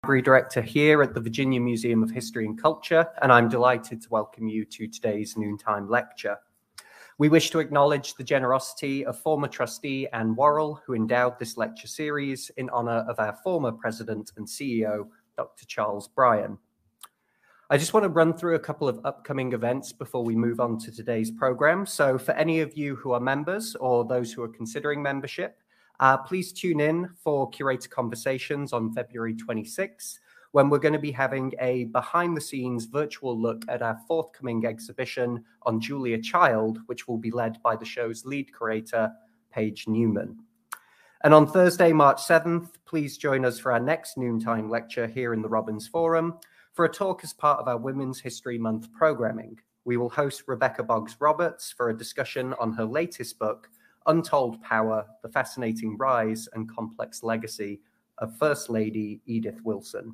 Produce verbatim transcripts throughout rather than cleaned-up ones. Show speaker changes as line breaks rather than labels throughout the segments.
Library Director here at the Virginia Museum of History and Culture, and I'm delighted to welcome you to today's noontime lecture. We wish to acknowledge the generosity of former trustee Anne Worrell, who endowed this lecture series in honor of our former president and C E O, Doctor Charles Bryan. I just want to run through a couple of upcoming events before we move on to today's program. So for any of you who are members or those who are considering membership, Uh, please tune in for Curator Conversations on February twenty-sixth, when we're going to be having a behind-the-scenes virtual look at our forthcoming exhibition on Julia Child, which will be led by the show's lead curator, Paige Newman. And on Thursday, March seventh, please join us for our next noontime lecture here in the Robbins Forum for a talk as part of our Women's History Month programming. We will host Rebecca Boggs-Roberts for a discussion on her latest book, Untold Power, The Fascinating Rise and Complex Legacy of First Lady Edith Wilson.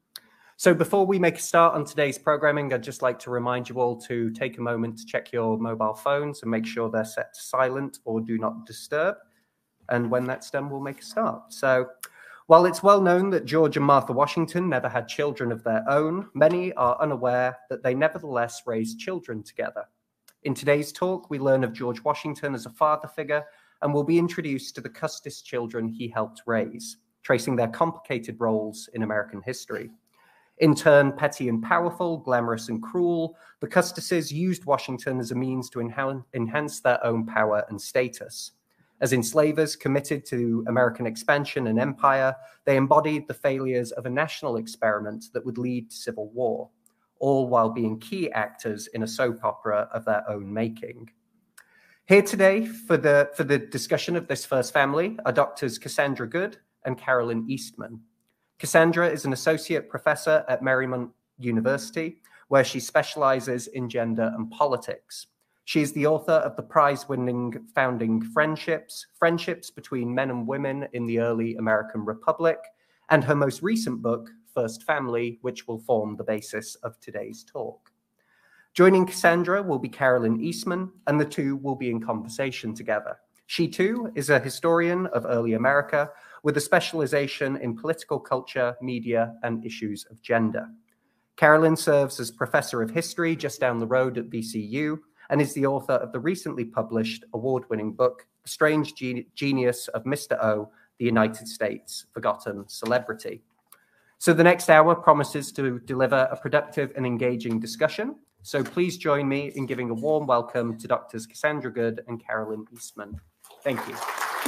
So before we make a start on today's programming, I'd just like to remind you all to take a moment to check your mobile phones and make sure they're set to silent or do not disturb. And when that's done, we'll make a start. So while it's well known that George and Martha Washington never had children of their own, many are unaware that they nevertheless raised children together. In today's talk, we learn of George Washington as a father figure and will be introduced to the Custis children he helped raise, tracing their complicated roles in American history. In turn, petty and powerful, glamorous and cruel, the Custises used Washington as a means to enha- enhance their own power and status. As enslavers committed to American expansion and empire, they embodied the failures of a national experiment that would lead to civil war, all while being key actors in a soap opera of their own making. Here today for the, for the discussion of this first family are Doctors Cassandra Good and Carolyn Eastman. Cassandra is an associate professor at Marymount University, where she specializes in gender and politics. She is the author of the prize-winning Founding Friendships, Friendships Between Men and Women in the Early American Republic, and her most recent book, First Family, which will form the basis of today's talk. Joining Cassandra will be Carolyn Eastman, and the two will be in conversation together. She too is a historian of early America with a specialization in political culture, media, and issues of gender. Carolyn serves as professor of history just down the road at V C U and is the author of the recently published award-winning book, The Strange Gen- Genius of Mister O, the United States Forgotten Celebrity. So the next hour promises to deliver a productive and engaging discussion. So please join me in giving a warm welcome to Doctors Cassandra Good and Carolyn Eastman. Thank you.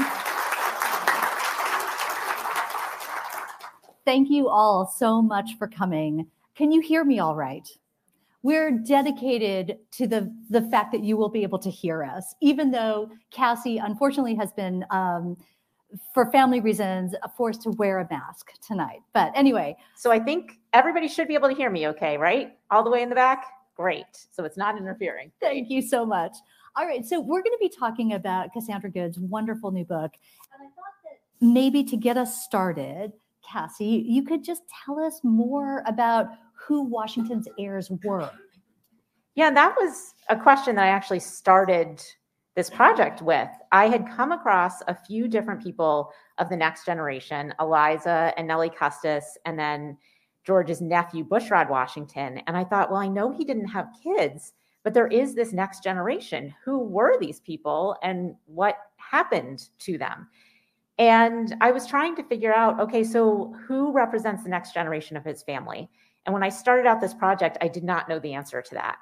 Thank you all so much for coming. Can you hear me all right? We're dedicated to the, the fact that you will be able to hear us, even though Cassie unfortunately has been um, for family reasons, forced to wear a mask tonight. But anyway.
So I think everybody should be able to hear me okay, right? All the way in the back? Great. So it's not interfering.
Thank you so much. All right. So we're going to be talking about Cassandra Good's wonderful new book. And I thought that maybe to get us started, Cassie, you could just tell us more about who Washington's heirs were.
Yeah, that was a question that I actually started this project with. I had come across a few different people of the next generation, Eliza and Nellie Custis, and then George's nephew, Bushrod Washington. And I thought, well, I know he didn't have kids, but there is this next generation. Who were these people and what happened to them? And I was trying to figure out, okay, so who represents the next generation of his family? And when I started out this project, I did not know the answer to that.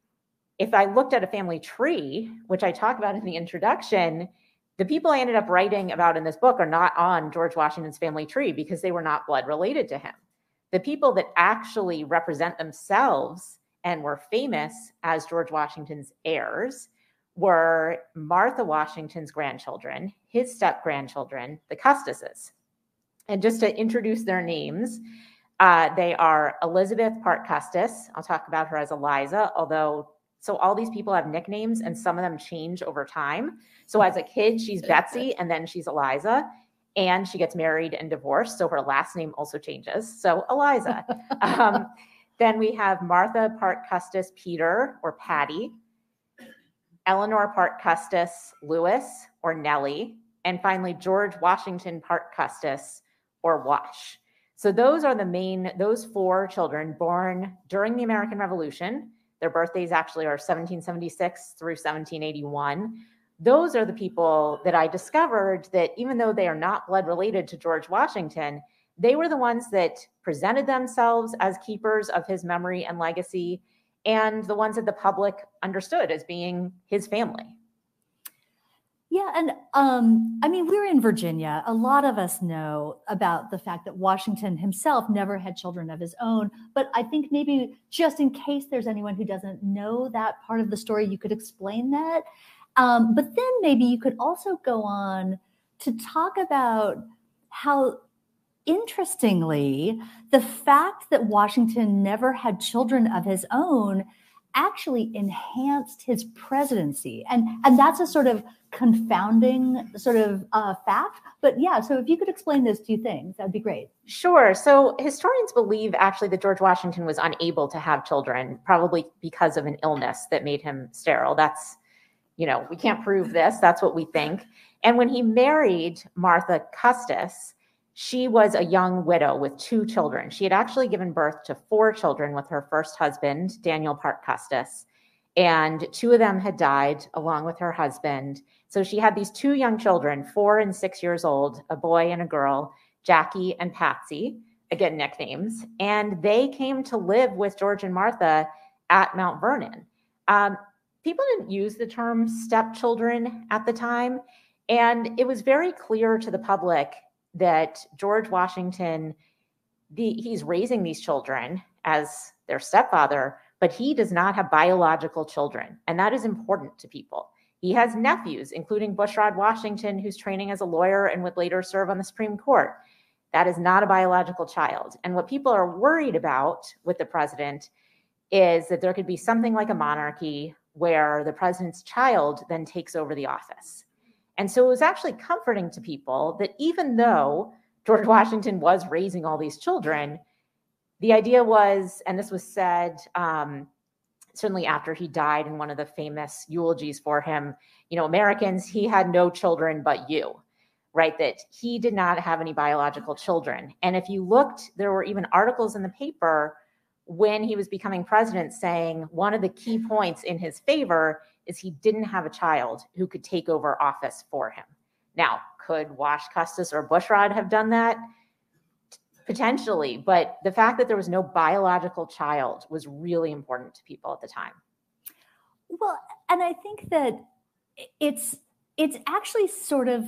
If I looked at a family tree, which I talk about in the introduction, the people I ended up writing about in this book are not on George Washington's family tree because they were not blood related to him. The people that actually represent themselves and were famous as George Washington's heirs were Martha Washington's grandchildren, his step-grandchildren, the Custises. And just to introduce their names, uh, they are Elizabeth Parke Custis. I'll talk about her as Eliza, although So all these people have nicknames and some of them change over time. So as a kid, she's Betsy and then she's Eliza, and she gets married and divorced. So her last name also changes. So Eliza. um, then we have Martha Parke Custis Peter or Patty, Eleanor Parke Custis Lewis or Nellie, and finally George Washington Parke Custis or Wash. So those are the main, those four children born during the American Revolution. Their birthdays actually are seventeen seventy-six through seventeen eighty-one. Those are the people that I discovered that even though they are not blood related to George Washington, they were the ones that presented themselves as keepers of his memory and legacy, and the ones that the public understood as being his family.
Yeah, and um, I mean, we're in Virginia. A lot of us know about the fact that Washington himself never had children of his own. But I think maybe just in case there's anyone who doesn't know that part of the story, you could explain that. Um, but then maybe you could also go on to talk about how, interestingly, the fact that Washington never had children of his own actually enhanced his presidency. And, and that's a sort of confounding sort of uh, fact. But yeah, so if you could explain those two things, that'd be great.
Sure. So historians believe actually that George Washington was unable to have children, probably because of an illness that made him sterile. That's, you know, we can't prove this. That's what we think. And when he married Martha Custis, she was a young widow with two children. She had actually given birth to four children with her first husband, Daniel Parke Custis, and two of them had died along with her husband. So she had these two young children, four and six years old, a boy and a girl, Jackie and Patsy, again, nicknames, and they came to live with George and Martha at Mount Vernon. Um, people didn't use the term stepchildren at the time, and it was very clear to the public that George Washington, the, he's raising these children as their stepfather, but he does not have biological children. And that is important to people. He has nephews, including Bushrod Washington, who's training as a lawyer and would later serve on the Supreme Court. That is not a biological child. And what people are worried about with the president is that there could be something like a monarchy where the president's child then takes over the office. And so it was actually comforting to people that even though George Washington was raising all these children, the idea was, and this was said um, certainly after he died in one of the famous eulogies for him, you know, Americans, he had no children but you, right? That he did not have any biological children. And if you looked, there were even articles in the paper when he was becoming president saying one of the key points in his favor is he didn't have a child who could take over office for him. Now, could Wash Custis or Bushrod have done that? Potentially, but the fact that there was no biological child was really important to people at the time.
Well, and I think that it's it's actually sort of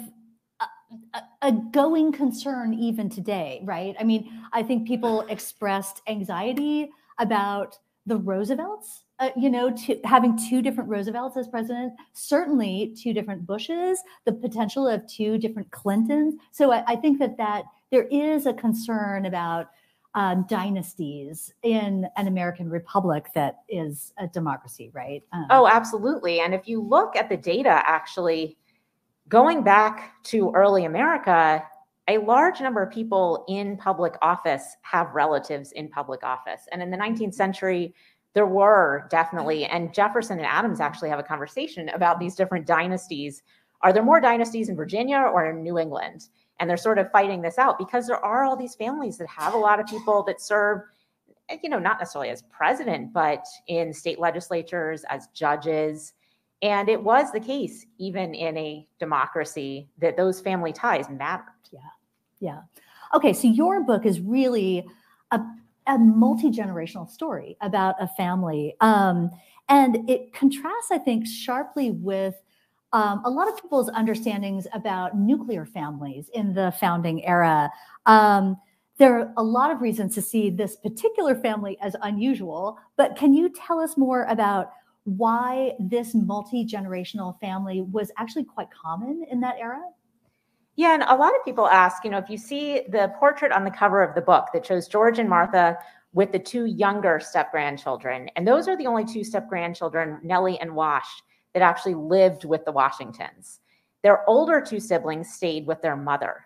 a, a going concern even today, right? I mean, I think people expressed anxiety about the Roosevelts, uh, you know, to, having two different Roosevelts as president, certainly two different Bushes, the potential of two different Clintons. So I, I think that that there is a concern about um, dynasties in an American republic that is a democracy, right? Um,
oh, absolutely. And if you look at the data, actually, going back to early America, a large number of people in public office have relatives in public office. And in the nineteenth century, there were definitely, and Jefferson and Adams actually have a conversation about these different dynasties. Are there more dynasties in Virginia or in New England? And they're sort of fighting this out because there are all these families that have a lot of people that serve, you know, not necessarily as president, but in state legislatures, as judges. And it was the case, even in a democracy, that those family ties mattered.
Yeah, yeah. Okay, so your book is really a, a multi-generational story about a family. Um, and it contrasts, I think, sharply with Um, a lot of people's understandings about nuclear families in the founding era. Um, there are a lot of reasons to see this particular family as unusual, but can you tell us more about why this multi-generational family was actually quite common in that era?
Yeah, and a lot of people ask, you know, if you see the portrait on the cover of the book that shows George and Martha with the two younger step-grandchildren, and those are the only two step-grandchildren, Nellie and Wash, that actually lived with the Washingtons. Their older two siblings stayed with their mother.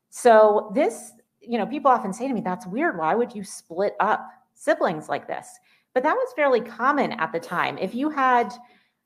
So this, you know, people often say to me, that's weird. Why would you split up siblings like this? But that was fairly common at the time. If you had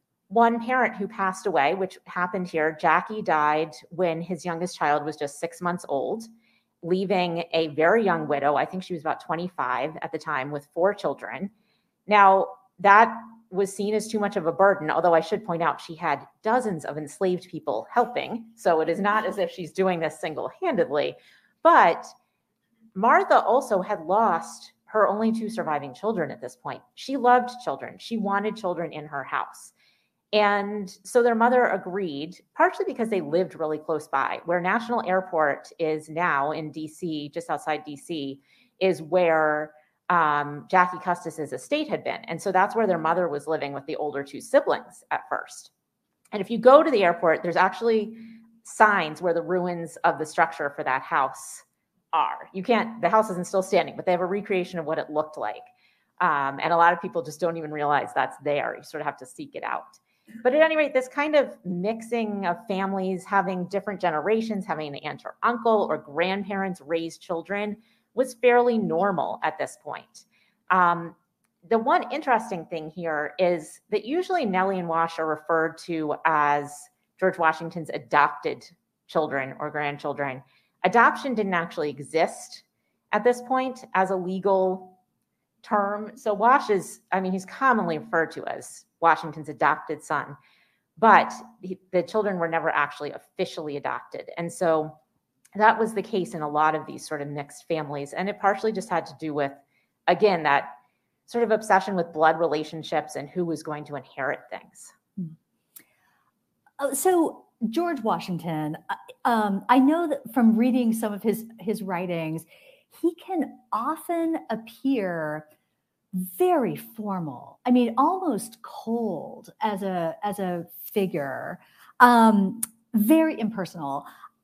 one parent who passed away, which happened here, Jackie died when his youngest child was just six months old. leaving a very young widow. I think she was about twenty-five at the time with four children. Now, that was seen as too much of a burden, although I should point out she had dozens of enslaved people helping. So it is not as if she's doing this single-handedly. But Martha also had lost her only two surviving children at this point. She loved children. She wanted children in her house. And so their mother agreed, partially because they lived really close by. Where National Airport is now in D C, just outside D C, is where um, Jackie Custis's estate had been. And so that's where their mother was living with the older two siblings at first. And if you go to the airport, there's actually signs where the ruins of the structure for that house are. You can't, the house isn't still standing, but they have a recreation of what it looked like. Um, and a lot of people just don't even realize that's there. You sort of have to seek it out. But at any rate, this kind of mixing of families, having different generations, having an aunt or uncle or grandparents raise children was fairly normal at this point. Um, the one interesting thing here is that usually Nellie and Wash are referred to as George Washington's adopted children or grandchildren. Adoption didn't actually exist at this point as a legal term. So Wash is, I mean, he's commonly referred to as Washington's adopted son, but he, the children were never actually officially adopted. And so that was the case in a lot of these sort of mixed families. And it partially just had to do with, again, that sort of obsession with blood relationships and who was going to inherit things.
Uh, so George Washington, um, I know that from reading some of his, his writings, he can often appear very formal. I mean, almost cold as a as a figure, um, very impersonal.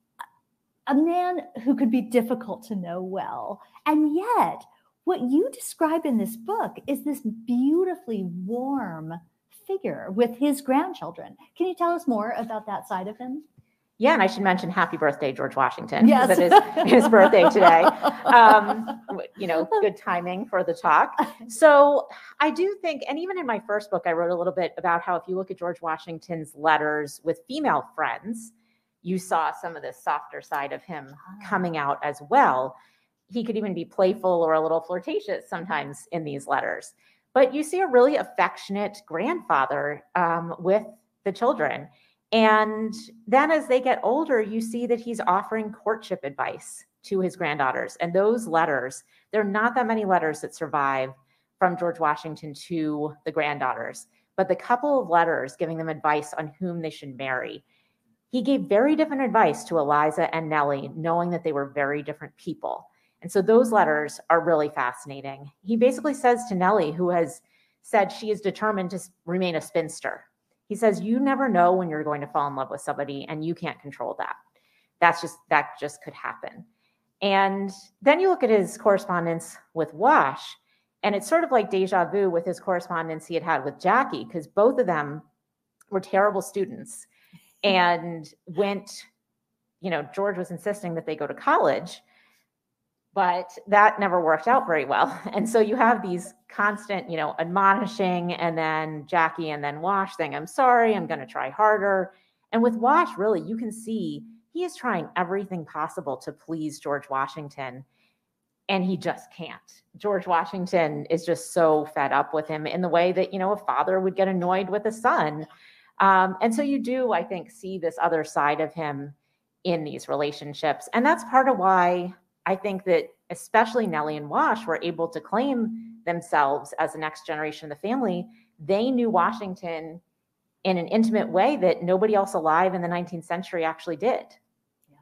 A man who could be difficult to know well, and yet what you describe in this book is this beautifully warm figure with his grandchildren. Can you tell us more about that side of him?
Yeah, and I should mention happy birthday, George Washington.
Yes.
Because it is his birthday today. Um, you know, good timing for the talk. So I do think, and even in my first book, I wrote a little bit about how if you look at George Washington's letters with female friends, you saw some of the softer side of him coming out as well. He could even be playful or a little flirtatious sometimes in these letters. But you see a really affectionate grandfather um, with the children. And then as they get older, you see that he's offering courtship advice to his granddaughters. And those letters, there are not that many letters that survive from George Washington to the granddaughters, but the couple of letters giving them advice on whom they should marry. He gave very different advice to Eliza and Nellie, knowing that they were very different people. And so those letters are really fascinating. He basically says to Nellie, who has said she is determined to remain a spinster, he says, you never know when you're going to fall in love with somebody and you can't control that. That's just, that just could happen. And then you look at his correspondence with Wash, and it's sort of like deja vu with his correspondence he had had with Jackie, because both of them were terrible students and went, you know, George was insisting that they go to college, but that never worked out very well. And so you have these constant, you know, admonishing, and then Jackie and then Wash saying, I'm sorry, I'm going to try harder. And with Wash, really, you can see he is trying everything possible to please George Washington, and he just can't. George Washington is just so fed up with him in the way that, you know, a father would get annoyed with a son. Um, and so you do, I think, see this other side of him in these relationships. And that's part of why I think that especially Nellie and Wash were able to claim themselves as the next generation of the family. They knew Washington in an intimate way that nobody else alive in the nineteenth century actually did.
Yeah.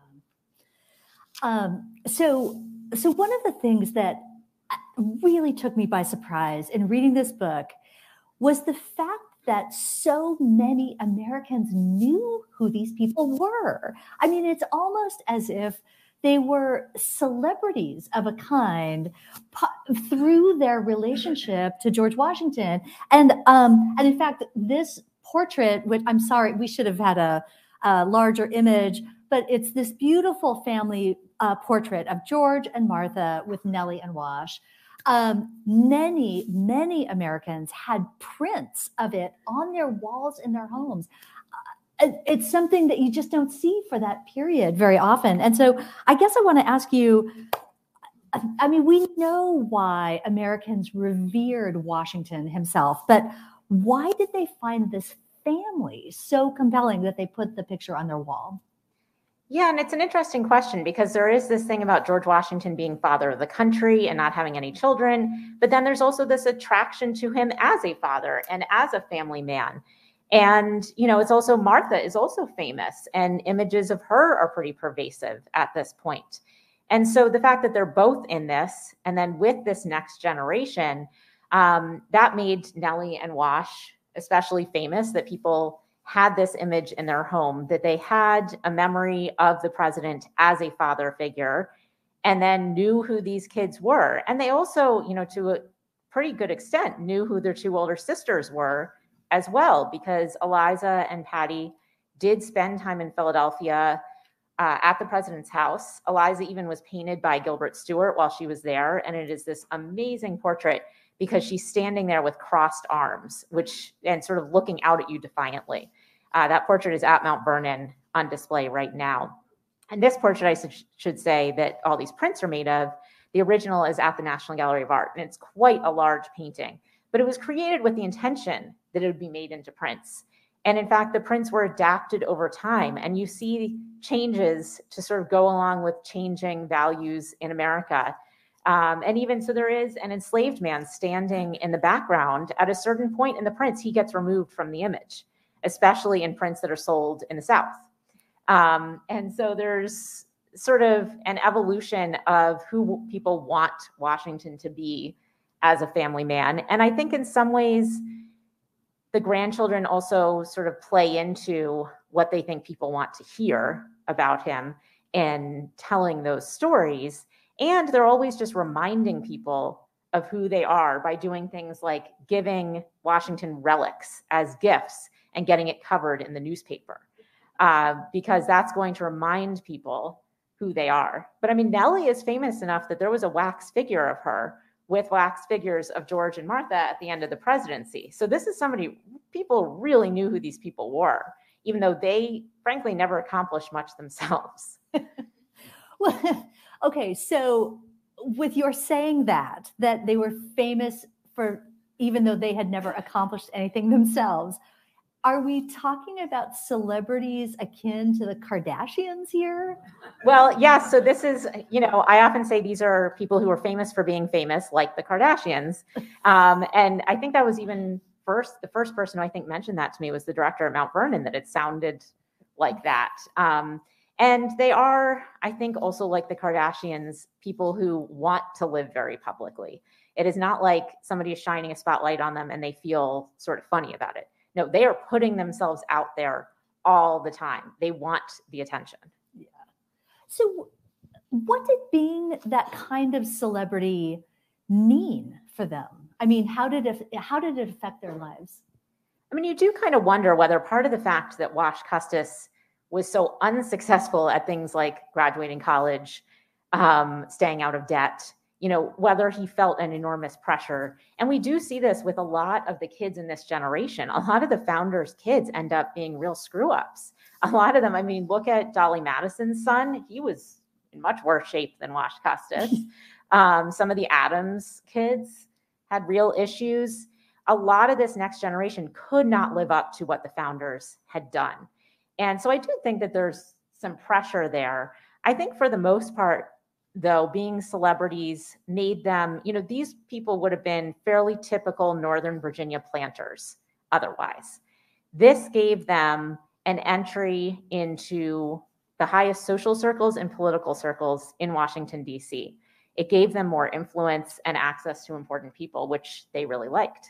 Um, so, so one of the things that really took me by surprise in reading this book was the fact that so many Americans knew who these people were. I mean, it's almost as if they were celebrities of a kind through their relationship to George Washington. And um, and in fact, this portrait, which I'm sorry, we should have had a, a larger image, but it's this beautiful family uh, portrait of George and Martha with Nellie and Wash. Um, many, many Americans had prints of it on their walls in their homes. it's something that you just don't see for that period very often. And so I guess I want to ask you, I mean, we know why Americans revered Washington himself, but why did they find this family so compelling that they put the picture on their wall?
Yeah, and it's an interesting question because there is this thing about George Washington being father of the country and not having any children, but then there's also this attraction to him as a father and as a family man. And, you know, it's also Martha is also famous, and images of her are pretty pervasive at this point. And so the fact that they're both in this, and then with this next generation, um, that made Nellie and Wash especially famous, that people had this image in their home, that they had a memory of the president as a father figure, and then knew who these kids were. And they also, you know, to a pretty good extent, knew who their two older sisters were as well, because Eliza and Patty did spend time in Philadelphia uh, at the president's house. Eliza even was painted by Gilbert Stuart while she was there. And it is this amazing portrait because she's standing there with crossed arms, which and sort of looking out at you defiantly. Uh, that portrait is at Mount Vernon on display right now. And this portrait, I should, should say, that all these prints are made of, the original is at the National Gallery of Art, and it's quite a large painting. But it was created with the intention that it would be made into prints. And in fact, the prints were adapted over time, and you see changes to sort of go along with changing values in America. Um, and even so, there is an enslaved man standing in the background. At a certain point in the prints, he gets removed from the image, especially in prints that are sold in the South. Um, and so there's sort of an evolution of who people want Washington to be as a family man. And I think in some ways, the grandchildren also sort of play into what they think people want to hear about him and telling those stories. And they're always just reminding people of who they are by doing things like giving Washington relics as gifts and getting it covered in the newspaper, uh, because that's going to remind people who they are. But I mean, Nellie is famous enough that there was a wax figure of her with wax figures of George and Martha at the end of the presidency. So this is somebody, people really knew who these people were, even though they frankly never accomplished much themselves.
Well, okay, so with your saying that, that they were famous for, even though they had never accomplished anything themselves, are we talking about celebrities akin to the Kardashians here?
Well, yes. So this is, you know, I often say these are people who are famous for being famous, like the Kardashians. Um, and I think that was even first, the first person who I think mentioned that to me was the director at Mount Vernon, that it sounded like that. Um, and they are, I think, also like the Kardashians, people who want to live very publicly. It is not like somebody is shining a spotlight on them and they feel sort of funny about it. No, they are putting themselves out there all the time. They want the attention.
Yeah. So what did being that kind of celebrity mean for them? I mean, how did it, how did it affect their lives?
I mean, you do kind of wonder whether part of the fact that Wash Custis was so unsuccessful at things like graduating college, um, staying out of debt, you know, whether he felt an enormous pressure. And we do see this with a lot of the kids in this generation. A lot of the founders' kids end up being real screw-ups. A lot of them, I mean, look at Dolly Madison's son. He was in much worse shape than Wash Custis. um, some of the Adams kids had real issues. A lot of this next generation could not live up to what the founders had done. And so I do think that there's some pressure there. I think for the most part, though, being celebrities made them, you know, these people would have been fairly typical Northern Virginia planters otherwise. This gave them an entry into the highest social circles and political circles in Washington, D C. It gave them more influence and access to important people, which they really liked.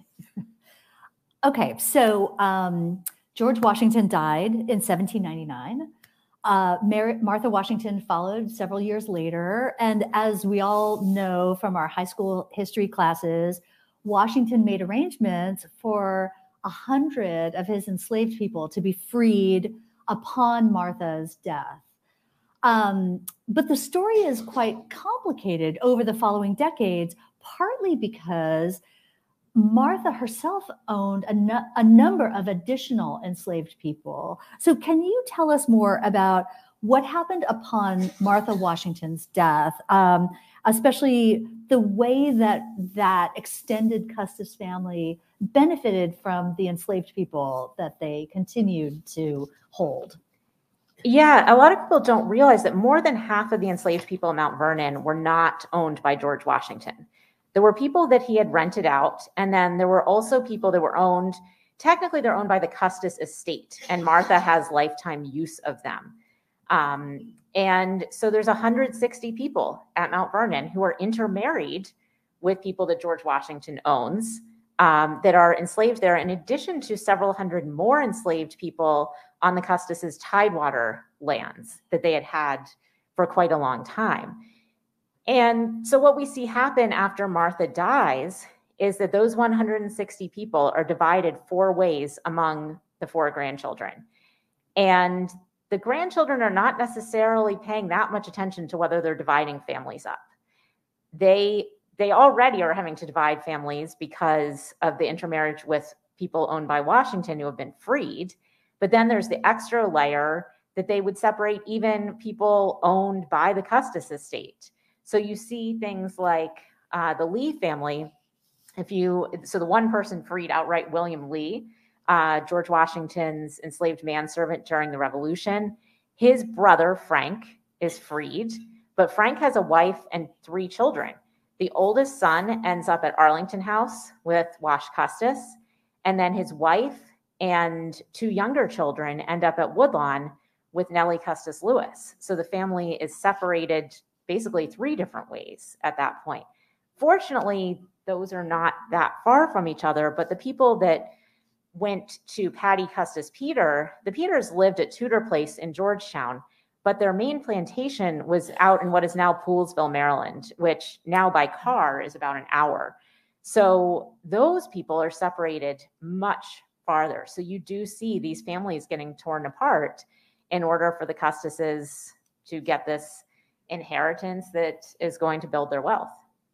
Okay, so um, George Washington died in seventeen ninety-nine. Uh, Mar- Martha Washington followed several years later. And as we all know from our high school history classes, Washington made arrangements for a hundred of his enslaved people to be freed upon Martha's death. Um, but the story is quite complicated over the following decades, partly because Martha herself owned a, nu- a number of additional enslaved people. So can you tell us more about what happened upon Martha Washington's death, um, especially the way that that extended Custis family benefited from the enslaved people that they continued to hold?
Yeah, a lot of people don't realize that more than half of the enslaved people in Mount Vernon were not owned by George Washington. There were people that he had rented out, and then there were also people that were owned. Technically, they're owned by the Custis estate, and Martha has lifetime use of them. Um, and so there's one hundred sixty people at Mount Vernon who are intermarried with people that George Washington owns, um, that are enslaved there, in addition to several hundred more enslaved people on the Custis's Tidewater lands that they had had for quite a long time. And so what we see happen after Martha dies is that those one hundred sixty people are divided four ways among the four grandchildren. And the grandchildren are not necessarily paying that much attention to whether they're dividing families up. They they already are having to divide families because of the intermarriage with people owned by Washington who have been freed. But then there's the extra layer that they would separate even people owned by the Custis estate. So you see things like uh, the Lee family. If you so the one person freed outright, William Lee, uh, George Washington's enslaved manservant during the Revolution. His brother Frank is freed, but Frank has a wife and three children. The oldest son ends up at Arlington House with Wash Custis, and then his wife and two younger children end up at Woodlawn with Nellie Custis Lewis. So the family is separated basically three different ways at that point. Fortunately, those are not that far from each other, but the people that went to Patty Custis Peter, the Peters lived at Tudor Place in Georgetown, but their main plantation was out in what is now Poolesville, Maryland, which now by car is about an hour. So those people are separated much farther. So you do see these families getting torn apart in order for the Custises to get this inheritance that is going to build their wealth.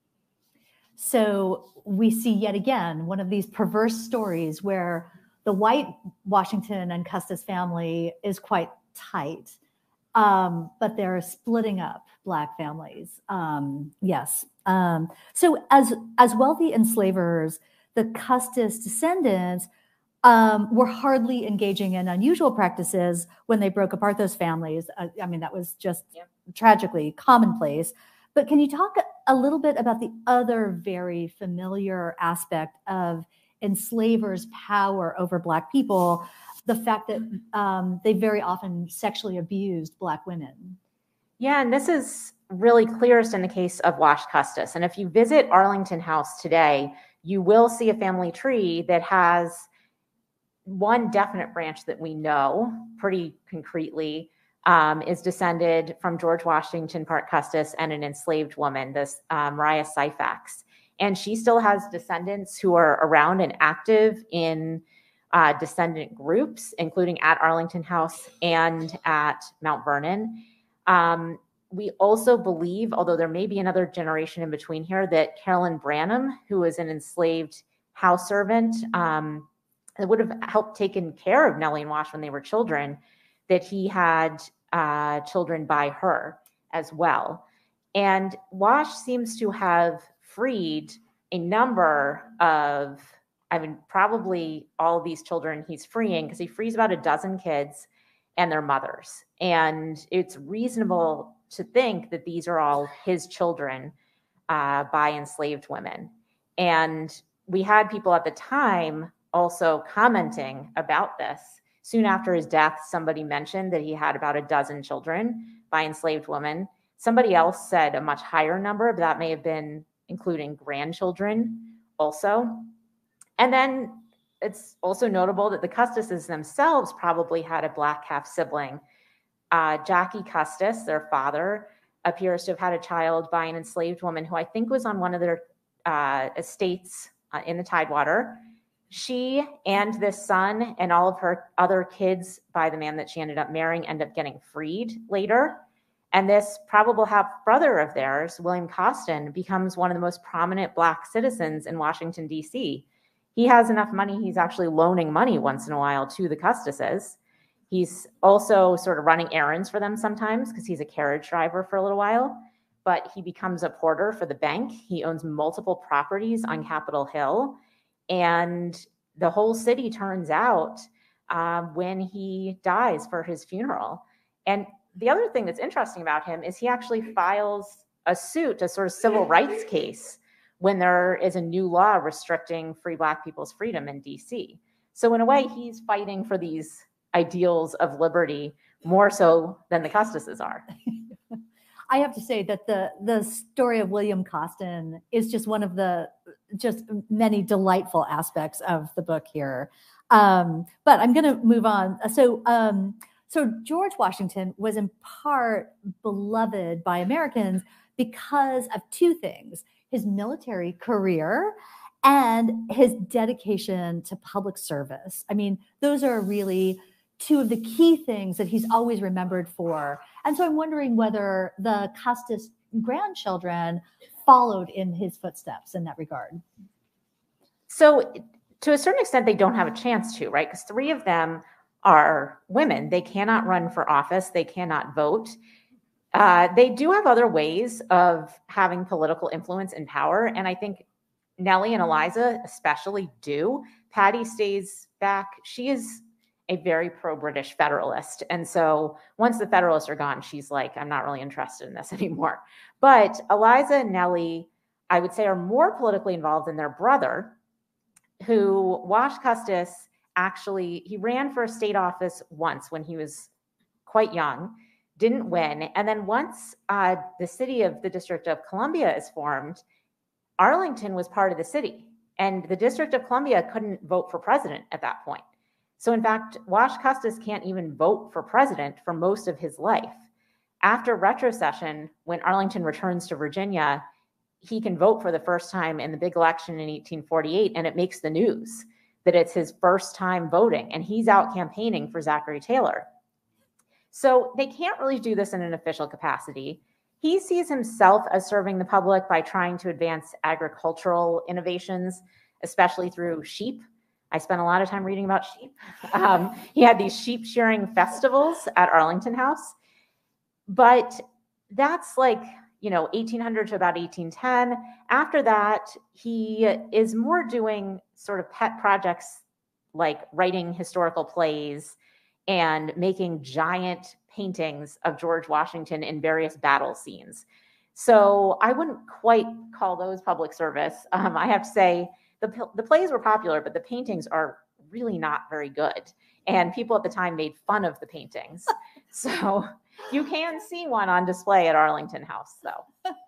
So we see yet again one of these perverse stories where the white Washington and Custis family is quite tight, um, but they're splitting up Black families. Um, yes. Um, so as as wealthy enslavers, the Custis descendants um, were hardly engaging in unusual practices when they broke apart those families. Uh, I mean, that was just yeah. tragically commonplace. But can you talk a little bit about the other very familiar aspect of enslavers' power over Black people, the fact that um, they very often sexually abused Black women?
Yeah, and this is really clearest in the case of Wash Custis. And if you visit Arlington House today, you will see a family tree that has one definite branch that we know pretty concretely um, is descended from George Washington Parke Custis and an enslaved woman, this um, Mariah Syphax. And she still has descendants who are around and active in uh, descendant groups, including at Arlington House and at Mount Vernon. Um, we also believe, although there may be another generation in between here, that Carolyn Branham, who was an enslaved house servant um, that would have helped taken care of Nellie and Wash when they were children, that he had uh, children by her as well. And Wash seems to have freed a number of, I mean, probably all of these children he's freeing, because he frees about a dozen kids and their mothers. And it's reasonable to think that these are all his children uh, by enslaved women. And we had people at the time also commenting about this. Soon after his death, somebody mentioned that he had about a dozen children by enslaved women. Somebody else said a much higher number, but that may have been including grandchildren also. And then it's also notable that the Custises themselves probably had a Black half sibling. Uh, Jackie Custis, their father, appears to have had a child by an enslaved woman who I think was on one of their uh, estates uh, in the Tidewater. She and this son and all of her other kids by the man that she ended up marrying end up getting freed later. And this probable half-brother of theirs, William Costin, becomes one of the most prominent Black citizens in Washington, D C. He has enough money, he's actually loaning money once in a while to the Custises. He's also sort of running errands for them sometimes because he's a carriage driver for a little while, but he becomes a porter for the bank. He owns multiple properties on Capitol Hill, and the whole city turns out um, when he dies for his funeral. And the other thing that's interesting about him is he actually files a suit, a sort of civil rights case, when there is a new law restricting free Black people's freedom in D C. So in a way, he's fighting for these ideals of liberty more so than the Custises are.
I have to say that the the story of William Costin is just one of the just many delightful aspects of the book here. Um, but I'm going to move on. So, um, so George Washington was in part beloved by Americans because of two things: his military career and his dedication to public service. I mean, those are really two of the key things that he's always remembered for. And so I'm wondering whether the Custis grandchildren followed in his footsteps in that regard.
So to a certain extent, they don't have a chance to, right? Because three of them are women. They cannot run for office. They cannot vote. Uh, they do have other ways of having political influence and power. And I think Nellie and Eliza especially do. Patty stays back. She is a very pro-British Federalist. And so once the Federalists are gone, she's like, I'm not really interested in this anymore. But Eliza and Nellie, I would say, are more politically involved than their brother, who, Wash Custis, actually, he ran for a state office once when he was quite young, didn't win. And then once uh, the city of the District of Columbia is formed, Arlington was part of the city. And the District of Columbia couldn't vote for president at that point. So in fact, Wash Custis can't even vote for president for most of his life. After retrocession, when Arlington returns to Virginia, he can vote for the first time in the big election in eighteen forty-eight, and it makes the news that it's his first time voting, and he's out campaigning for Zachary Taylor. So they can't really do this in an official capacity. He sees himself as serving the public by trying to advance agricultural innovations, especially through sheep. I spent a lot of time reading about sheep. Um, he had these sheep shearing festivals at Arlington House. But that's like, you know, eighteen hundred to about eighteen ten. After that, he is more doing sort of pet projects like writing historical plays and making giant paintings of George Washington in various battle scenes. So I wouldn't quite call those public service. Um, I have to say, The, the plays were popular, but the paintings are really not very good. And people at the time made fun of the paintings. So you can see one on display at Arlington House, though.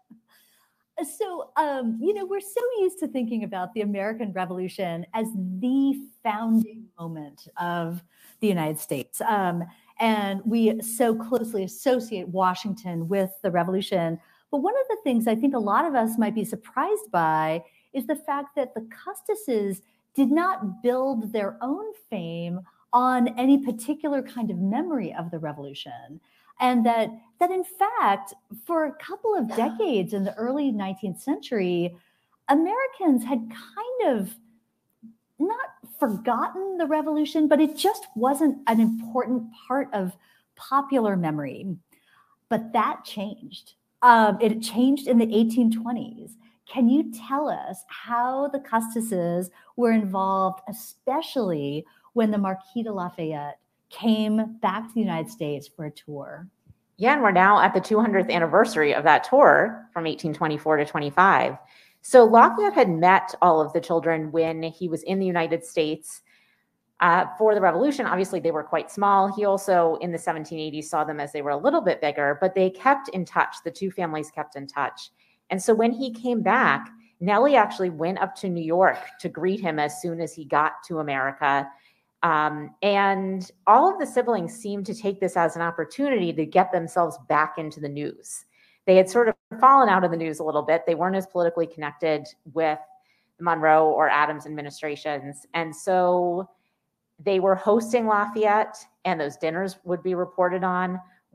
So, um, you know, we're so used to thinking about the American Revolution as the founding moment of the United States. Um, and we so closely associate Washington with the Revolution. But one of the things I think a lot of us might be surprised by is the fact that the Custises did not build their own fame on any particular kind of memory of the Revolution. And that, that in fact, for a couple of decades in the early nineteenth century, Americans had kind of not forgotten the Revolution, but it just wasn't an important part of popular memory. But that changed. Um, it changed in the eighteen twenties. Can you tell us how the Custises were involved, especially when the Marquis de Lafayette came back to the United States for a tour?
Yeah, and we're now at the two hundredth anniversary of that tour from eighteen twenty-four to twenty-five. So Lafayette had met all of the children when he was in the United States uh, for the Revolution. Obviously, they were quite small. He also, in the seventeen eighties, saw them as they were a little bit bigger, but they kept in touch. The two families kept in touch. And so when he came back, Nellie actually went up to New York to greet him as soon as he got to America. Um, and all of the siblings seemed to take this as an opportunity to get themselves back into the news. They had sort of fallen out of the news a little bit. They weren't as politically connected with the Monroe or Adams administrations. And so they were hosting Lafayette, and those dinners would be reported on.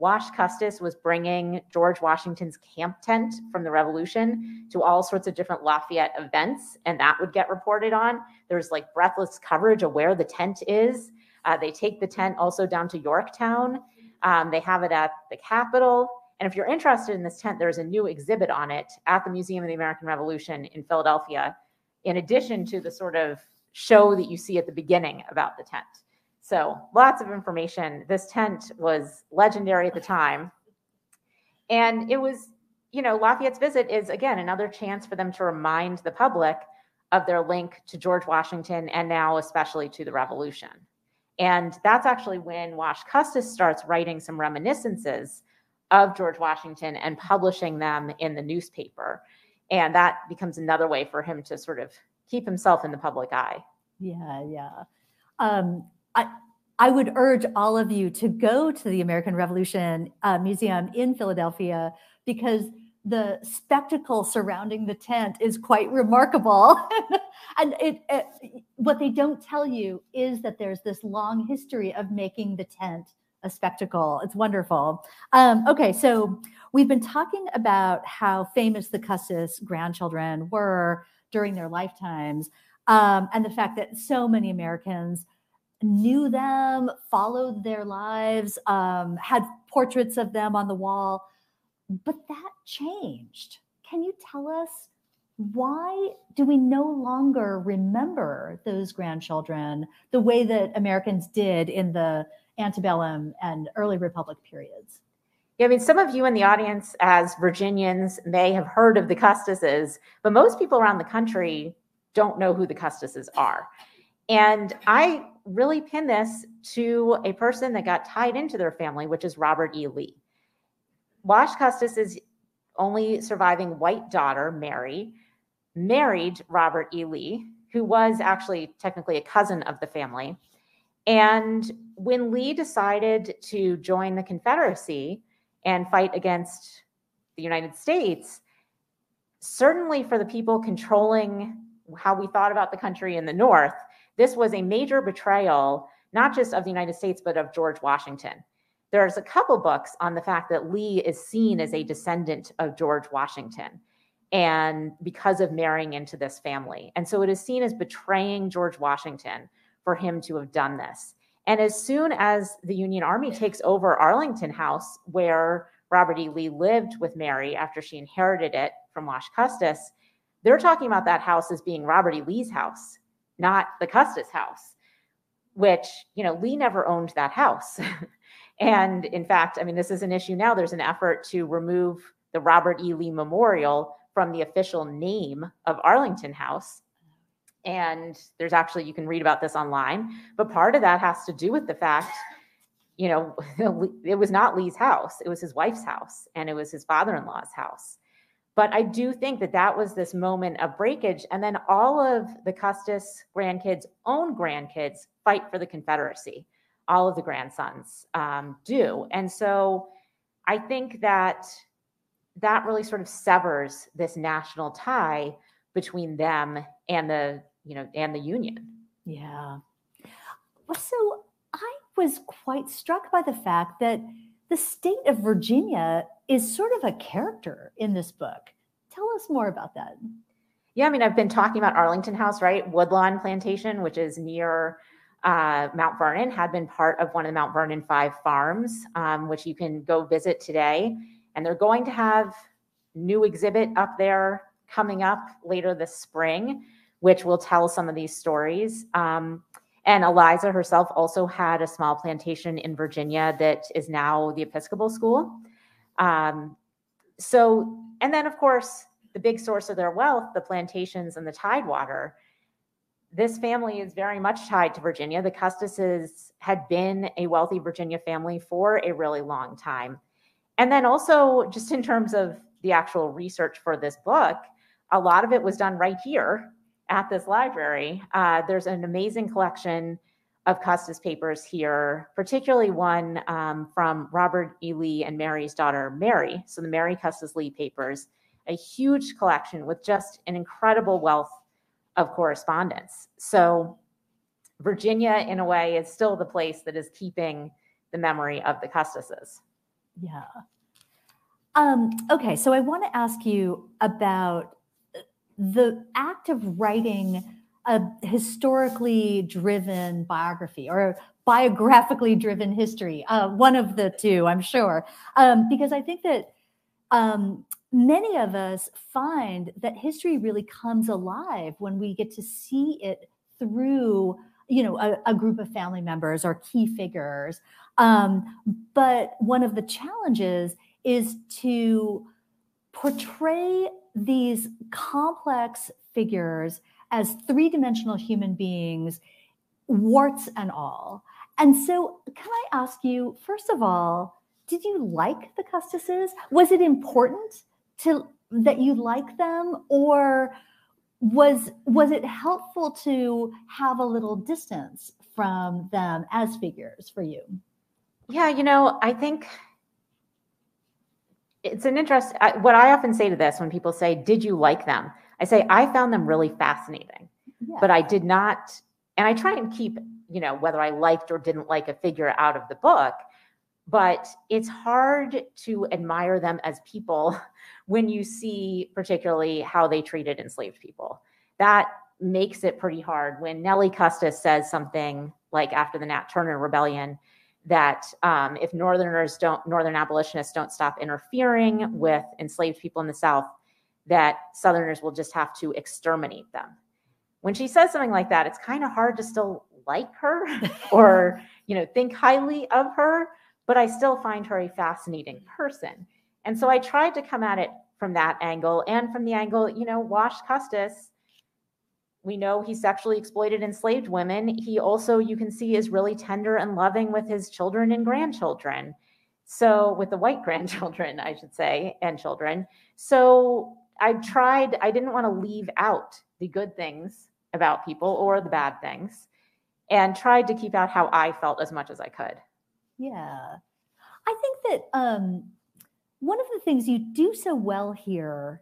Wash Custis was bringing George Washington's camp tent from the Revolution to all sorts of different Lafayette events, and that would get reported on. There's like breathless coverage of where the tent is. Uh, they take the tent also down to Yorktown. Um, they have it at the Capitol. And if you're interested in this tent, there's a new exhibit on it at the Museum of the American Revolution in Philadelphia, in addition to the sort of show that you see at the beginning about the tent. So lots of information. This tent was legendary at the time. And it was, you know, Lafayette's visit is, again, another chance for them to remind the public of their link to George Washington and now especially to the Revolution. And that's actually when Wash Custis starts writing some reminiscences of George Washington and publishing them in the newspaper. And that becomes another way for him to sort of keep himself in the public eye.
Yeah, yeah. Um, I, I would urge all of you to go to the American Revolution uh, Museum in Philadelphia, because the spectacle surrounding the tent is quite remarkable. And it, it, what they don't tell you is that there's this long history of making the tent a spectacle. It's wonderful. Um, okay, so we've been talking about how famous the Custis grandchildren were during their lifetimes, um, and the fact that so many Americans knew them, followed their lives, um, had portraits of them on the wall. But that changed. Can you tell us, why do we no longer remember those grandchildren the way that Americans did in the antebellum and early Republic periods?
Yeah, I mean, some of you in the audience as Virginians may have heard of the Custises, but most people around the country don't know who the Custises are. And I really pin this to a person that got tied into their family, which is Robert E. Lee. Wash Custis's only surviving white daughter, Mary, married Robert E. Lee, who was actually technically a cousin of the family. And when Lee decided to join the Confederacy and fight against the United States, certainly for the people controlling how we thought about the country in the North, this was a major betrayal, not just of the United States, but of George Washington. There's a couple books on the fact that Lee is seen as a descendant of George Washington, and because of marrying into this family. And so it is seen as betraying George Washington for him to have done this. And as soon as the Union Army takes over Arlington House, where Robert E. Lee lived with Mary after she inherited it from Wash Custis, they're talking about that house as being Robert E. Lee's house, not the Custis house, which, you know, Lee never owned that house. And in fact, I mean, this is an issue now. There's an effort to remove the Robert E. Lee Memorial from the official name of Arlington House. And there's actually, you can read about this online, but part of that has to do with the fact, you know, it was not Lee's house. It was his wife's house, and it was his father-in-law's house. But I do think that that was this moment of breakage. And then all of the Custis grandkids' own grandkids fight for the Confederacy. All of the grandsons um, do. And so I think that that really sort of severs this national tie between them and the, you know, and the Union.
Yeah. Well, so I was quite struck by the fact that the state of Virginia is sort of a character in this book. Tell us more about that.
Yeah, I mean, I've been talking about Arlington House, right? Woodlawn Plantation, which is near uh, Mount Vernon, had been part of one of the Mount Vernon Five farms, um, which you can go visit today. And they're going to have new exhibit up there coming up later this spring, which will tell some of these stories. Um, and Eliza herself also had a small plantation in Virginia that is now the Episcopal School. Um, so, and then of course, the big source of their wealth, the plantations and the Tidewater. This family is very much tied to Virginia. The Custises had been a wealthy Virginia family for a really long time. And then also, just in terms of the actual research for this book, a lot of it was done right here at this library. Uh, there's an amazing collection of Custis papers here, particularly one um, from Robert E. Lee and Mary's daughter, Mary. So the Mary Custis Lee papers, a huge collection with just an incredible wealth of correspondence. So Virginia, in a way, is still the place that is keeping the memory of the Custises.
Yeah. Um, okay, so I want to ask you about the act of writing a historically driven biography or biographically driven history, uh, one of the two, I'm sure, um, because I think that um, many of us find that history really comes alive when we get to see it through, you know, a, a group of family members or key figures. Um, but one of the challenges is to portray these complex figures as three-dimensional human beings, warts and all. And so can I ask you, first of all, did you like the Custises? Was it important to that you like them, or was was it helpful to have a little distance from them as figures for you?
Yeah, you know, I think it's an interest. I, what I often say to this when people say, "Did you like them?" I say, "I found them really fascinating,
Yeah.
but I did not." And I try and keep, you know, whether I liked or didn't like a figure out of the book. But it's hard to admire them as people when you see particularly how they treated enslaved people. That makes it pretty hard. When Nellie Custis says something like after the Nat Turner Rebellion, that um, if Northerners don't, Northern abolitionists don't stop interfering with enslaved people in the South, that Southerners will just have to exterminate them. When she says something like that, it's kind of hard to still like her or, you know, think highly of her, but I still find her a fascinating person. And so I tried to come at it from that angle and from the angle, you know, Wash Custis, we know he sexually exploited enslaved women. He also, you can see, is really tender and loving with his children and grandchildren. So with the white grandchildren, I should say, and children. So I tried, I didn't want to leave out the good things about people or the bad things, and tried to keep out how I felt as much as I could.
Yeah. I think that um, one of the things you do so well here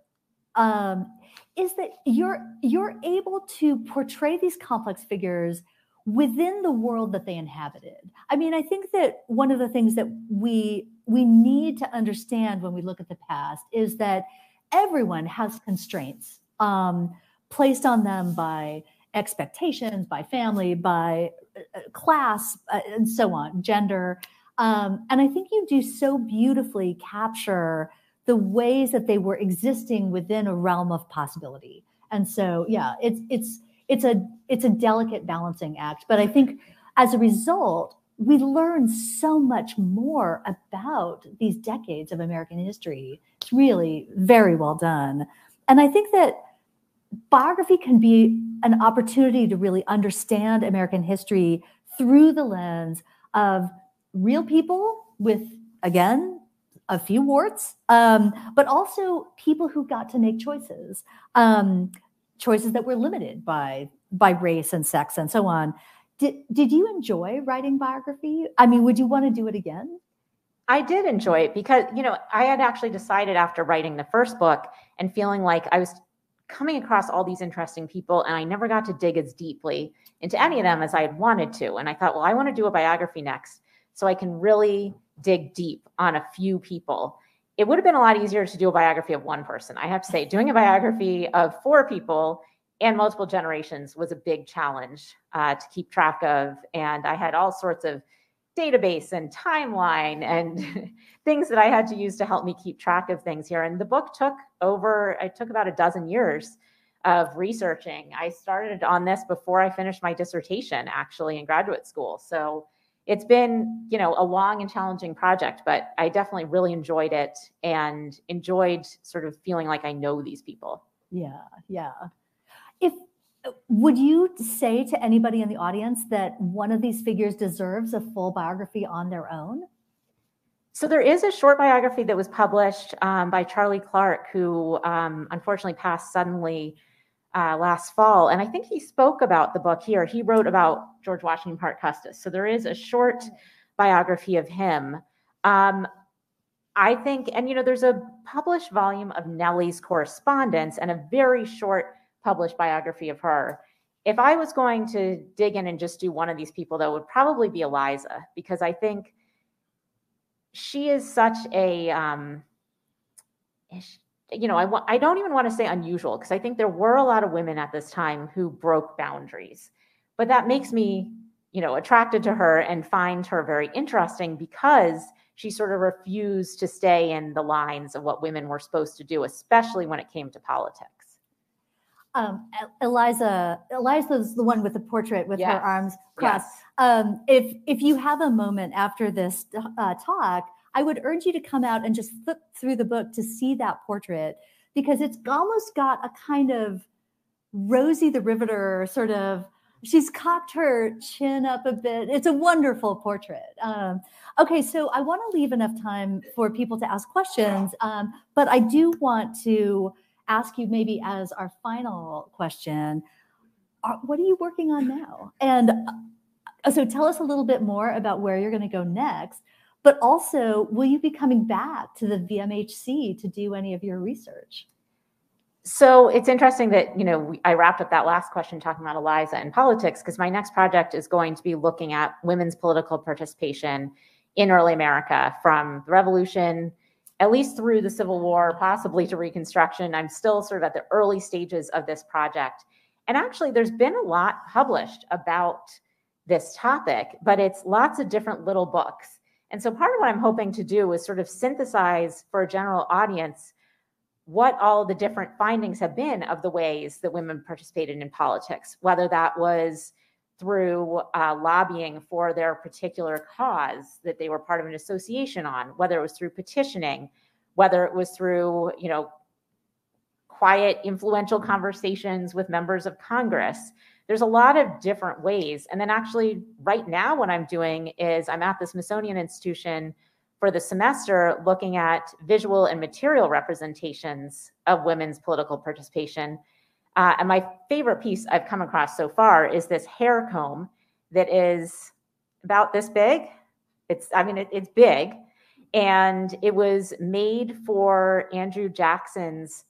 um, is that you're you're able to portray these complex figures within the world that they inhabited. I mean, I think that one of the things that we we need to understand when we look at the past is that everyone has constraints um, placed on them by expectations, by family, by class, uh, and so on, gender. Um, and I think you do so beautifully capture the ways that they were existing within a realm of possibility. And so, yeah, it's it's it's a it's a delicate balancing act. But I think as a result, we learn so much more about these decades of American history. It's really very well done. And I think that biography can be an opportunity to really understand American history through the lens of real people with, again, a few warts, um, but also people who got to make choices, um, choices that were limited by by race and sex and so on. Did, did you enjoy writing biography? I mean, would you want to do it again?
I did enjoy it because, you know, I had actually decided after writing the first book and feeling like I was coming across all these interesting people, and I never got to dig as deeply into any of them as I had wanted to. And I thought, well, I want to do a biography next so I can really dig deep on a few people. It would have been a lot easier to do a biography of one person. I have to say, doing a biography of four people and multiple generations was a big challenge uh, to keep track of. And I had all sorts of database and timeline and things that I had to use to help me keep track of things here. And the book took over, it took about a dozen years of researching. I started on this before I finished my dissertation, actually, in graduate school. So it's been, you know, a long and challenging project, but I definitely really enjoyed it and enjoyed sort of feeling like I know these people.
Yeah, yeah. If would you say to anybody in the audience that one of these figures deserves a full biography on their own?
So there is a short biography that was published um, by Charlie Clark, who um, unfortunately passed suddenly uh, last fall. And I think he spoke about the book here. He wrote about George Washington Parke Custis. So there is a short biography of him. Um, I think, and you know, there's a published volume of Nellie's correspondence and a very short published biography of her. If I was going to dig in and just do one of these people, that would probably be Eliza, because I think she is such a, um, you know, I, wa- I don't even want to say unusual, because I think there were a lot of women at this time who broke boundaries. But that makes me, you know, attracted to her and find her very interesting, because she sort of refused to stay in the lines of what women were supposed to do, especially when it came to politics.
Um, Eliza, Eliza's the one with the portrait with
Yes.
her arms crossed.
Yes.
Um, if if you have a moment after this uh, talk, I would urge you to come out and just flip through the book to see that portrait, because it's almost got a kind of Rosie the Riveter sort of, she's cocked her chin up a bit. It's a wonderful portrait. Um, okay, so I want to leave enough time for people to ask questions, um, but I do want to ask you maybe as our final question, are, what are you working on now? And uh, so tell us a little bit more about where you're going to go next, but also, will you be coming back to the V M H C to do any of your research?
So it's interesting that, you know, we, I wrapped up that last question talking about Eliza and politics, because my next project is going to be looking at women's political participation in early America, from the Revolution, at least through the Civil War, possibly to Reconstruction. I'm still sort of at the early stages of this project. And actually, there's been a lot published about this topic, but it's lots of different little books. And so part of what I'm hoping to do is sort of synthesize for a general audience what all the different findings have been of the ways that women participated in politics, whether that was through uh, lobbying for their particular cause that they were part of an association on, whether it was through petitioning, whether it was through, you know, quiet, influential conversations with members of Congress. There's a lot of different ways. And then actually right now what I'm doing is I'm at the Smithsonian Institution for the semester looking at visual and material representations of women's political participation. Uh, and my favorite piece I've come across so far is this hair comb that is about this big. It's, I mean, it, it's big. And it was made for Andrew Jackson's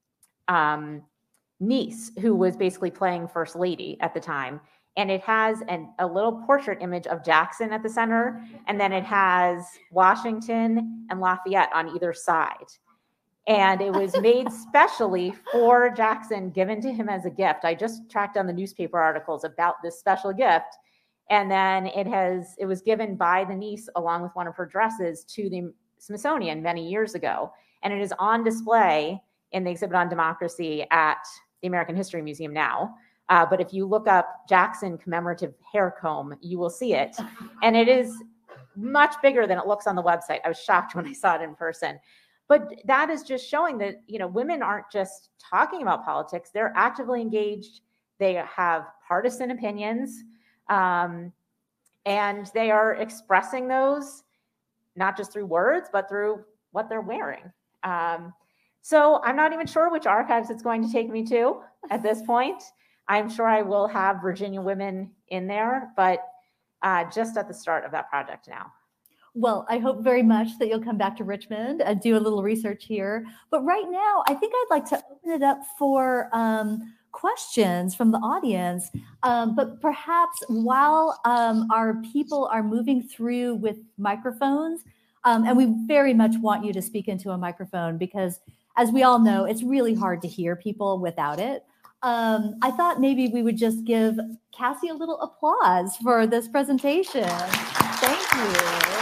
um, niece, who was basically playing First Lady at the time. And it has an, a little portrait image of Jackson at the center. And then it has Washington and Lafayette on either side. And it was made specially for Jackson, given to him as a gift. I just tracked down the newspaper articles about this special gift. And then it has, it was given by the niece along with one of her dresses to the Smithsonian many years ago. And it is on display in the exhibit on democracy at the American History Museum now. Uh, but if you look up Jackson commemorative hair comb, you will see it. And it is much bigger than it looks on the website. I was shocked when I saw it in person. But that is just showing that, you know, women aren't just talking about politics. They're actively engaged. They have partisan opinions. Um, and they are expressing those not just through words, but through what they're wearing. Um, so I'm not even sure which archives it's going to take me to at this point. I'm sure I will have Virginia women in there, but uh, just at the start of that project now.
Well, I hope very much that you'll come back to Richmond and do a little research here. But right now, I think I'd like to open it up for um, questions from the audience. Um, but perhaps while um, our people are moving through with microphones, um, and we very much want you to speak into a microphone because, as we all know, it's really hard to hear people without it. Um, I thought maybe we would just give Cassie a little applause for this presentation. Thank you.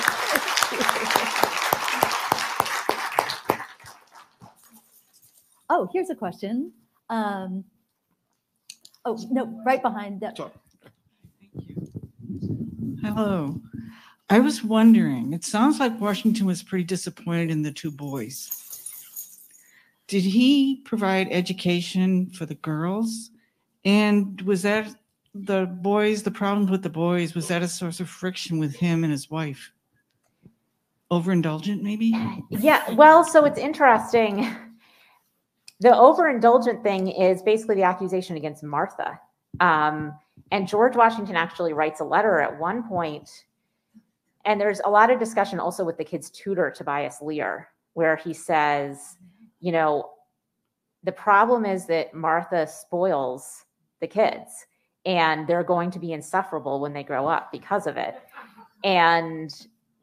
Oh, here's a question. Um, oh, no, right behind that.
Thank you. Hello. I was wondering, it sounds like Washington was pretty disappointed in the two boys. Did he provide education for the girls? And was that the boys, the problems with the boys, was that a source of friction with him and his wife? Overindulgent, maybe?
Yeah, well, so it's interesting. The overindulgent thing is basically the accusation against Martha. Um, and George Washington actually writes a letter at one point, and there's a lot of discussion also with the kid's tutor, Tobias Lear, where he says, you know, the problem is that Martha spoils the kids, and they're going to be insufferable when they grow up because of it. And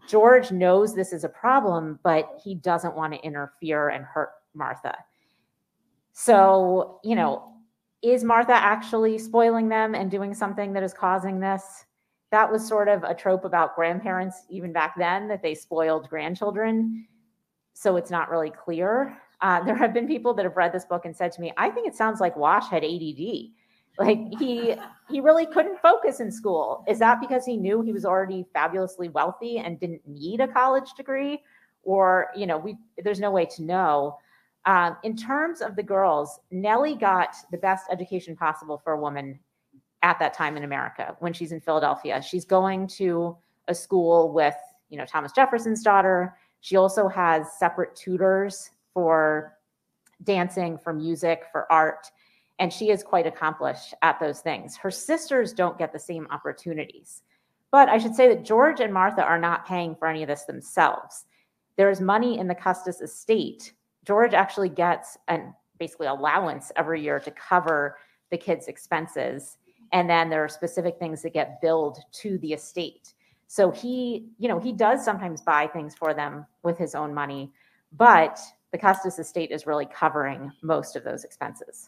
George knows this is a problem, but he doesn't want to interfere and hurt Martha. So, you know, is Martha actually spoiling them and doing something that is causing this? That was sort of a trope about grandparents even back then, that they spoiled grandchildren. So it's not really clear. Uh, there have been people that have read this book and said to me, I think it sounds like Wash had A D D. Like he he really couldn't focus in school. Is that because he knew he was already fabulously wealthy and didn't need a college degree? Or, you know, we there's no way to know. Um, in terms of the girls, Nellie got the best education possible for a woman at that time in America when she's in Philadelphia. She's going to a school with, you know, Thomas Jefferson's daughter. She also has separate tutors for dancing, for music, for art. And she is quite accomplished at those things. Her sisters don't get the same opportunities. But I should say that George and Martha are not paying for any of this themselves. There is money in the Custis estate. George actually gets an basically allowance every year to cover the kids' expenses. And then there are specific things that get billed to the estate. So he, you know, he does sometimes buy things for them with his own money, but the Custis estate is really covering most of those expenses.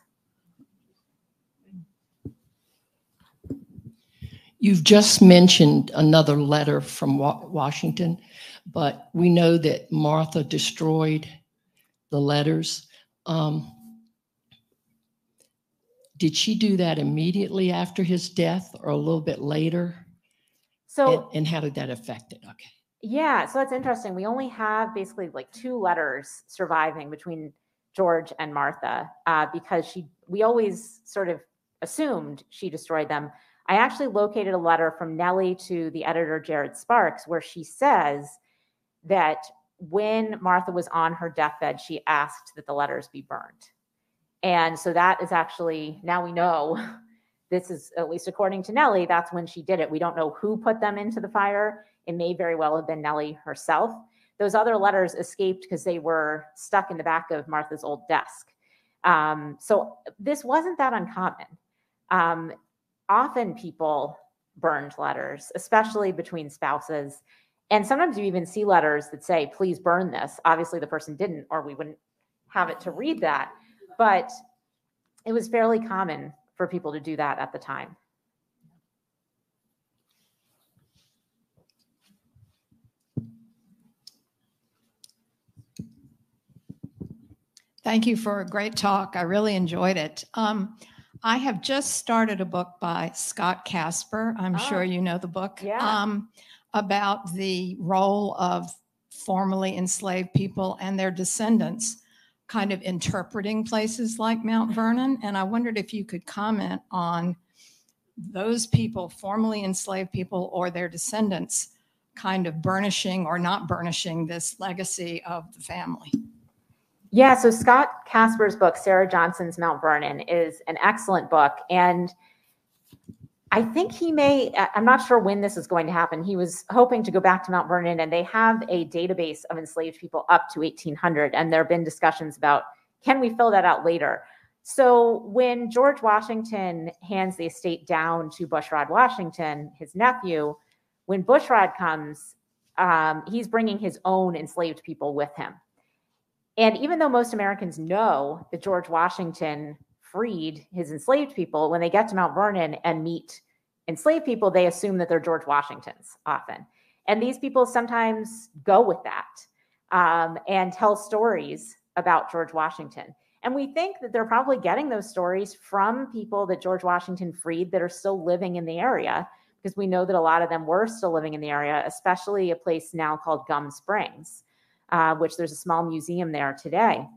You've just mentioned another letter from Washington, but we know that Martha destroyed the letters. Um, did she do that immediately after his death or a little bit later?
So,
and, and how did that affect it? Okay.
Yeah, so that's interesting. We only have basically like two letters surviving between George and Martha uh, because she. We always sort of assumed she destroyed them. I actually located a letter from Nellie to the editor, Jared Sparks, where she says that when Martha was on her deathbed, she asked that the letters be burned. And so that is actually, now we know, this is, at least according to Nellie, that's when she did it. We don't know who put them into the fire. It may very well have been Nellie herself. Those other letters escaped because they were stuck in the back of Martha's old desk. Um, so this wasn't that uncommon. Um, Often people burned letters, especially between spouses. And sometimes you even see letters that say, please burn this. Obviously the person didn't, or we wouldn't have it to read that. But it was fairly common for people to do that at the time.
Thank you for a great talk. I really enjoyed it. Um, I have just started a book by Scott Casper. I'm oh, sure you know the book.
Yeah.
Um, about the role of formerly enslaved people and their descendants kind of interpreting places like Mount Vernon. And I wondered if you could comment on those people, formerly enslaved people or their descendants, kind of burnishing or not burnishing this legacy of the family.
Yeah, so Scott Casper's book, Sarah Johnson's Mount Vernon, is an excellent book. And I think he may, I'm not sure when this is going to happen. He was hoping to go back to Mount Vernon, and they have a database of enslaved people up to eighteen hundred. And there have been discussions about, can we fill that out later? So when George Washington hands the estate down to Bushrod Washington, his nephew, when Bushrod comes, um, he's bringing his own enslaved people with him. And even though most Americans know that George Washington freed his enslaved people, when they get to Mount Vernon and meet enslaved people, they assume that they're George Washington's often. And these people sometimes go with that um, and tell stories about George Washington. And we think that they're probably getting those stories from people that George Washington freed that are still living in the area, because we know that a lot of them were still living in the area, especially a place now called Gum Springs. Uh, which there's a small museum there today.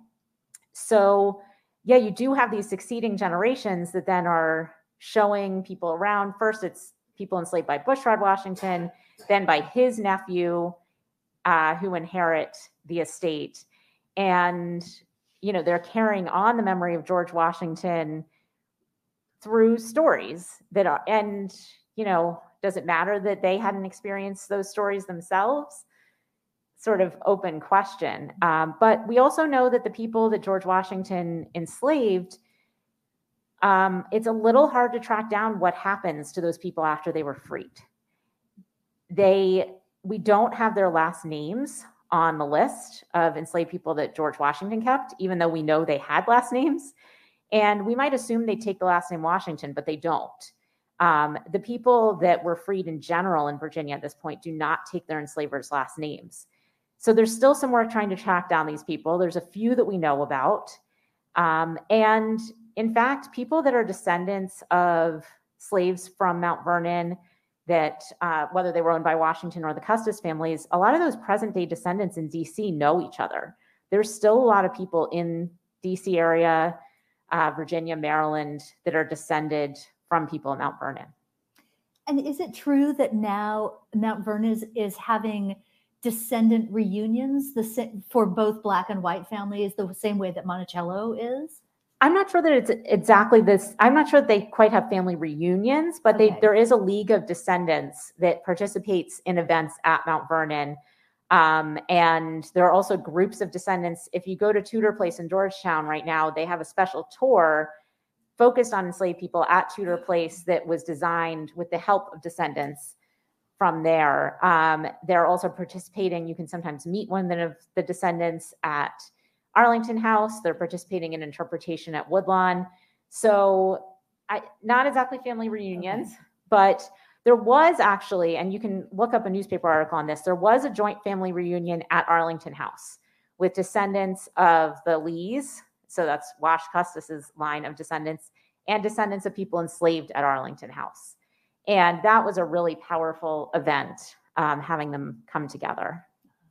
So yeah, you do have these succeeding generations that then are showing people around. First, it's people enslaved by Bushrod Washington, then by his nephew, uh, who inherit the estate. And, you know, they're carrying on the memory of George Washington through stories that are, and, you know, does it matter that they hadn't experienced those stories themselves? Sort of open question. Um, but we also know that the people that George Washington enslaved, um, it's a little hard to track down what happens to those people after they were freed. They, we don't have their last names on the list of enslaved people that George Washington kept, even though we know they had last names. And we might assume they take the last name Washington, but they don't. Um, the people that were freed in general in Virginia at this point do not take their enslavers' last names. So there's still some work trying to track down these people. There's a few that we know about. Um, and in fact, people that are descendants of slaves from Mount Vernon, that uh, whether they were owned by Washington or the Custis families, a lot of those present day descendants in D C know each other. There's still a lot of people in D C area, uh, Virginia, Maryland, that are descended from people at Mount Vernon.
And is it true that now Mount Vernon is, is having descendant reunions the for both Black and white families the same way that Monticello is?
I'm not sure that it's exactly this. I'm not sure that they quite have family reunions, but
Okay.
they, there is a League of Descendants that participates in events at Mount Vernon. Um, and there are also groups of descendants. If you go to Tudor Place in Georgetown right now, they have a special tour focused on enslaved people at Tudor Place that was designed with the help of descendants from there. Um, they're also participating. You can sometimes meet one of the descendants at Arlington House. They're participating in interpretation at Woodlawn. So I, not exactly family reunions, okay. But there was actually, and you can look up a newspaper article on this, there was a joint family reunion at Arlington House with descendants of the Lees. So that's Wash Custis's line of descendants and descendants of people enslaved at Arlington House. And that was a really powerful event, um, having them come together.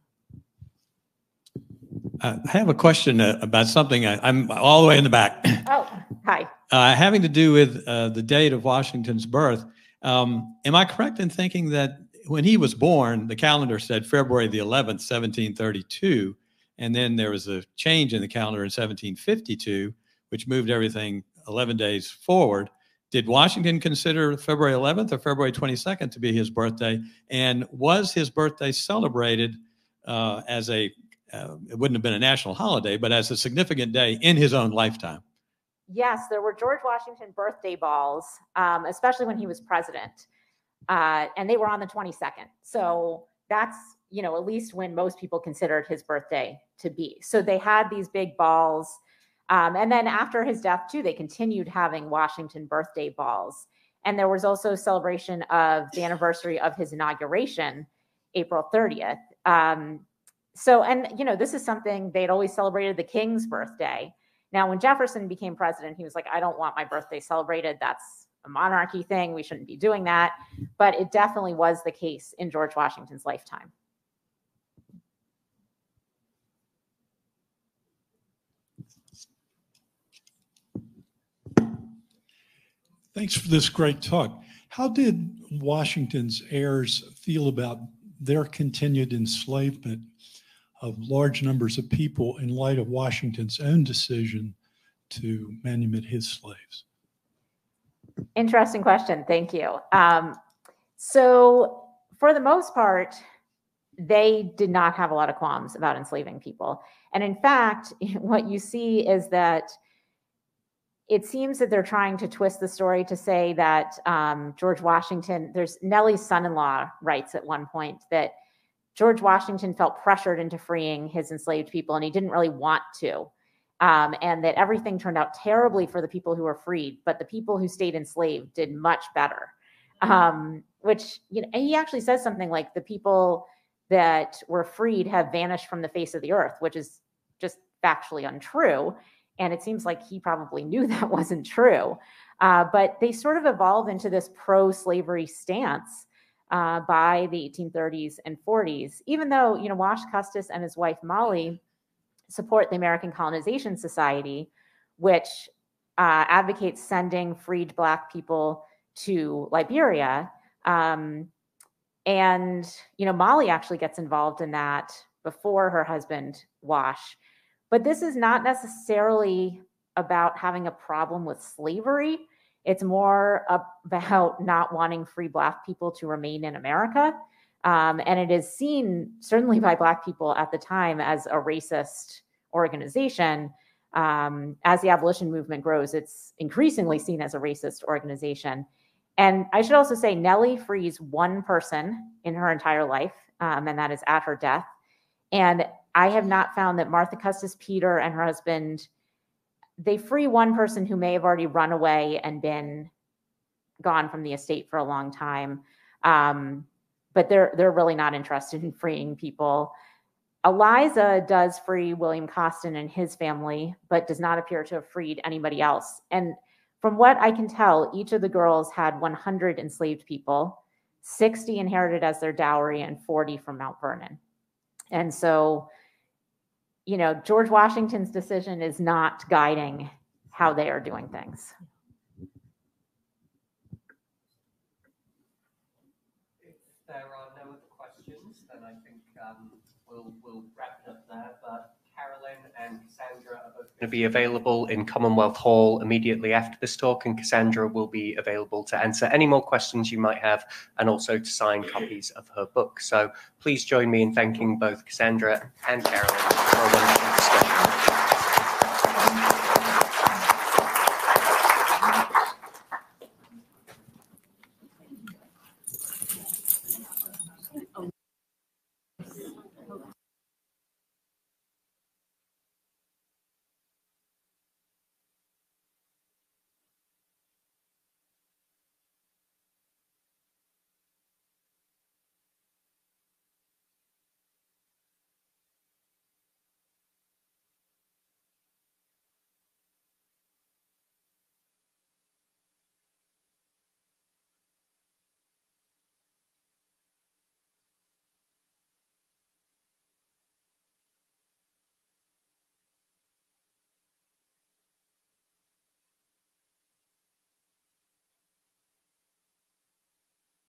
Uh, I have a question uh, about something. I, I'm all the way in the back.
Oh, hi.
Uh, having to do with uh, the date of Washington's birth. Um, am I correct in thinking that when he was born, the calendar said February the eleventh, seventeen thirty-two, and then there was a change in the calendar in seventeen fifty-two, which moved everything eleven days forward. Did Washington consider February eleventh or February twenty-second to be his birthday? And was his birthday celebrated uh, as a Uh, it wouldn't have been a national holiday, but as a significant day in his own lifetime?
Yes, there were George Washington birthday balls, um, especially when he was president. Uh, and they were on the twenty-second. So that's, you know, at least when most people considered his birthday to be. So they had these big balls. Um, and then after his death, too, they continued having Washington birthday balls. And there was also a celebration of the anniversary of his inauguration, April thirtieth. Um, So, and, you know, this is something they'd always celebrated the king's birthday. Now, when Jefferson became president, he was like, I don't want my birthday celebrated. That's a monarchy thing. We shouldn't be doing that. But it definitely was the case in George Washington's lifetime.
Thanks for this great talk. How did Washington's heirs feel about their continued enslavement of large numbers of people in light of Washington's own decision to manumit his slaves?
Interesting question. Thank you. Um, so for the most part, they did not have a lot of qualms about enslaving people. And in fact, what you see is that it seems that they're trying to twist the story to say that um, George Washington, there's Nellie's son-in-law writes at one point that George Washington felt pressured into freeing his enslaved people, and he didn't really want to. Um, and that everything turned out terribly for the people who were freed, but the people who stayed enslaved did much better. Um, which, you know, and he actually says something like the people that were freed have vanished from the face of the earth, which is just factually untrue. And it seems like he probably knew that wasn't true. Uh, but they sort of evolved into this pro-slavery stance uh, by the eighteen thirties and forties, even though, you know, Wash Custis and his wife, Molly, support the American Colonization Society, which uh, advocates sending freed Black people to Liberia. Um, and, you know, Molly actually gets involved in that before her husband, Wash. But this is not necessarily about having a problem with slavery. It's more about not wanting free Black people to remain in America. Um, and it is seen, certainly by Black people at the time, as a racist organization. Um, as the abolition movement grows, it's increasingly seen as a racist organization. And I should also say, Nellie frees one person in her entire life, um, and that is at her death. And I have not found that Martha Custis Peter and her husband, they free one person who may have already run away and been gone from the estate for a long time. Um, but they're they're really not interested in freeing people. Eliza does free William Costin and his family, but does not appear to have freed anybody else. And from what I can tell, each of the girls had one hundred enslaved people, sixty inherited as their dowry, and forty from Mount Vernon. And so, you know, George Washington's decision is not guiding how they are doing things.
If there are no other questions, then I think um, we'll, we'll wrap it up there. But Carolyn and Cassandra are both going to be available in Commonwealth Hall immediately after this talk, and Cassandra will be available to answer any more questions you might have and also to sign copies of her book. So please join me in thanking both Cassandra and Carolyn for a wonderful discussion.